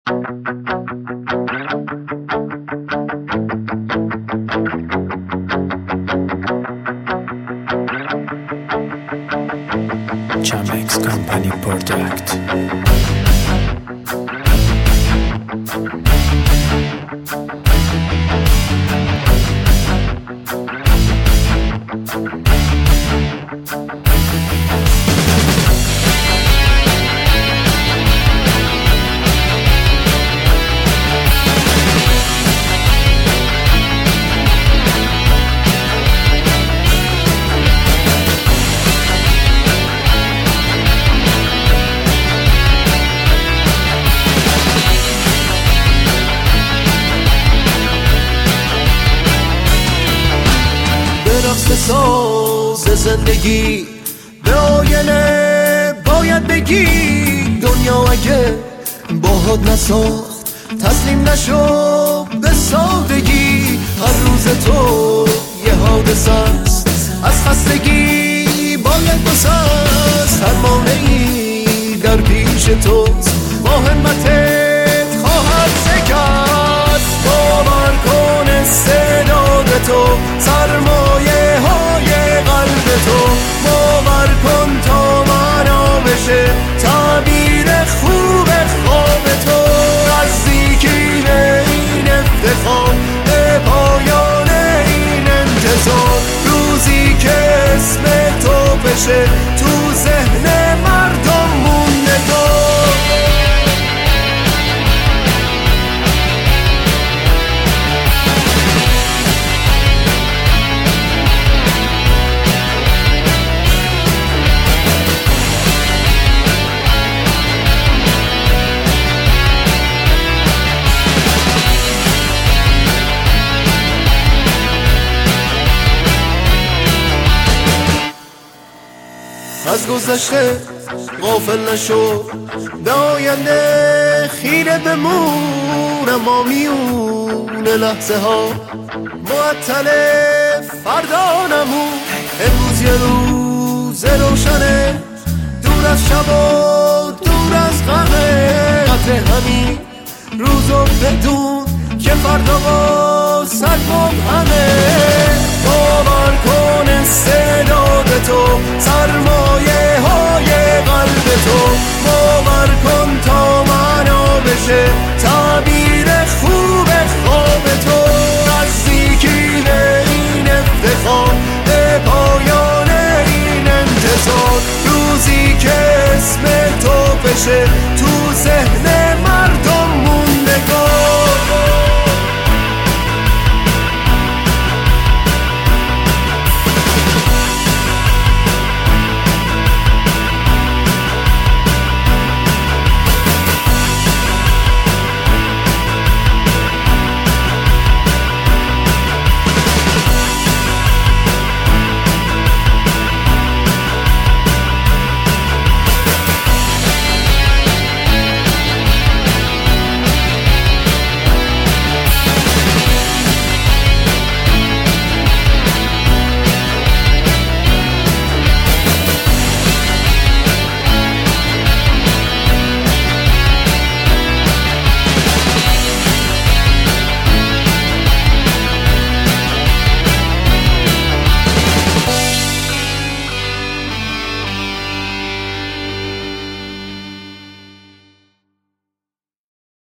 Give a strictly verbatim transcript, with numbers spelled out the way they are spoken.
Chamex Company Product. ساز زندگی به آینه باید بگی دنیا اگه باهات نساخت تسلیم نشو به سادگی. هر روز تو یه حادثه است، از خستگی باید بسست. هر مانعی در پیش توست، با همتت خواهد شکست. باور کن استعداد تو سرمایه های قلب تو، باور کن تا معنا بشه تعبیر خوب خواب تو. نزدیکی به این افتخار، به پایان این انتظار، روزی که اسم تو بشه تو ذهن مردم مونده تو. از گذشته غافل نشو، به آینده خیره بمون. اما میون لحظه ها معطل فردا نمون. امروز یه روز روشنه، دور از شب و دور از غمه. قدر همین روزو بدون که فردا با سر همه. باور کن استعداد تو سرمایه های قلب تو، باور کن تا معنا بشه تعبیر خوب خواب تو. نزدیکی به این افتخار، به پایان این انتظار، روزی که اسم تو بشه